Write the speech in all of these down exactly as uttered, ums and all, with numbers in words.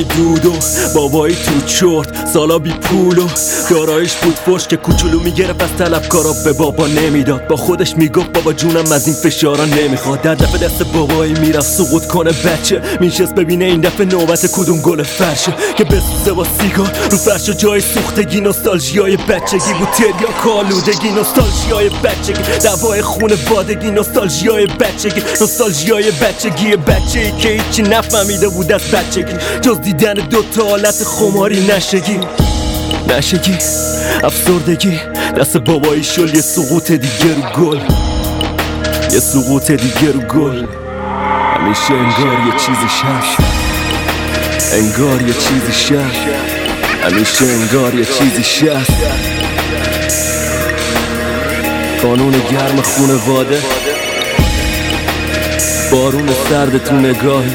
دودو بابایی تو چرت سالا بی پولو دارایش بود فش که کوچولو میگرفت از طلبکارا به بابا نمیداد. با خودش میگفت بابا جونم از این فشارا نمیخواد. در دفعه دست بابایی میرفت سقوط کنه بچه میشست ببینه این دفعه نوبت کدوم گل فرشه که بسوزه با سیگار رو فرش. جای سوختگی نوستالژیای بچگی بود، تریاک آلودگی نوستالژیای بچگی، دوای خونوادگی نوستالژیای بچگی، نوستالژیای بچگی بچه‌ای که هیچی نفهمیده بود از بچگی جز دیدن دوتا حالت خماری نشگی نشگی افسردگی. دست بابایی شل یه سقوط دیگه رو گل، یه سقوط دیگه رو گل. همیشه انگار یه چیزی هست، انگار یه چیزی هست، همیشه انگار یه چیزی هست. قانون گرم خونواده، بارون سرد تو نگاهش،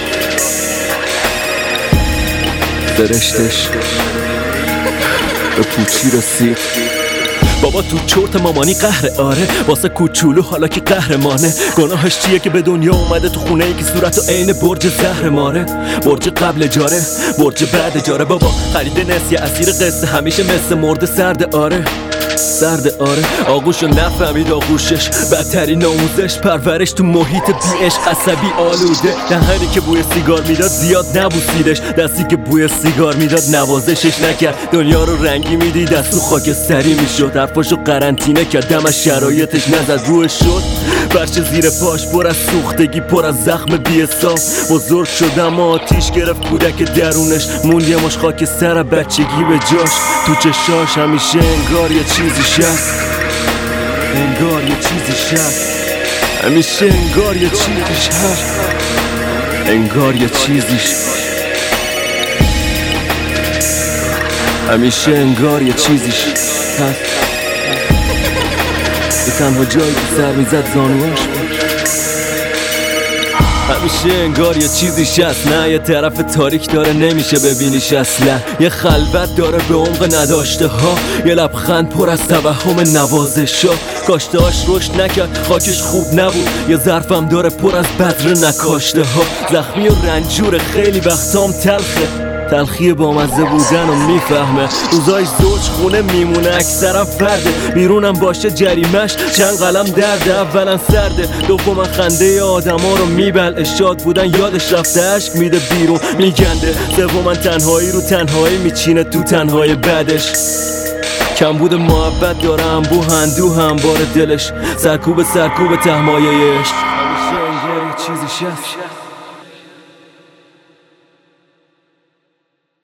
فرشتش به پوچی رسید. بابا تو چرت مامانی قهر آره واسه کوچولو حالا که قهرمانه. گناهش چیه که به دنیا اومده تو خونه ای که صورتو عین برج زهر ماره، برج قبل اجاره برج بعد اجاره. بابا خرید نسیه اسیر قصه همیشه مثل مرد سرد آره سرد آره. آغوشو نفهمید آغوشش بدترین آموزش، پرورش تو محیط بی عشق عصبی آلوده. دهنی که بوی سیگار میداد زیاد نبوسیدش، دستی که بوی سیگار میداد نوازشش نکرد. دنیا رو رنگی میدید از تو خاکستری میشد، حرفاشو قرنطینه کرد دمش شرایطش نزد روش شد. فرش زیر پاش پر از سوختگی پر از زخم بی حساب. بزرگ شد اما آتیش گرفت کودک درونش، موند یه مش خاکستر بچگی به جاش. تو چشاش همیشه انگار یه چیزی هست، انگار یه چیزی هست، همیشه انگار یه چیزی هست، انگار یه چیزی همیشه انگار یه چیزی هست. به تنها جایی که سر میزد زانوهاش بود، همیشه انگار یه چیزی هست. نه یه طرف تاریک داره نمیشه ببینیش اصلا، یه خلوت داره به عمق نداشته ها، یه لبخند پر از توهم نوازش ها. کاشتهاش رشد نکرد خاکش خوب نبود، یه ظرفم داره پر از بذر نکاشته ها. زخمی و رنجور خیلی وقتام تلخه، تلخی با مزه بودن و میفهمه. روزای زوج خونه میمونه اکثرا فرده، بیرونم باشه جریمش چند قلم درده. اولا سرده، دوما خنده آدم ها رو میبل، شاد بودن یادش رفته عشق میده بیرون میگنده. سوما تنهایی رو تنهایی میچینه تو تنهای بعدش. کمبود محبت داره انبوه اندوه همبار دلش، سرکوب سرکوب تهمایه عشق. همیشه انگار یه چیزی هست،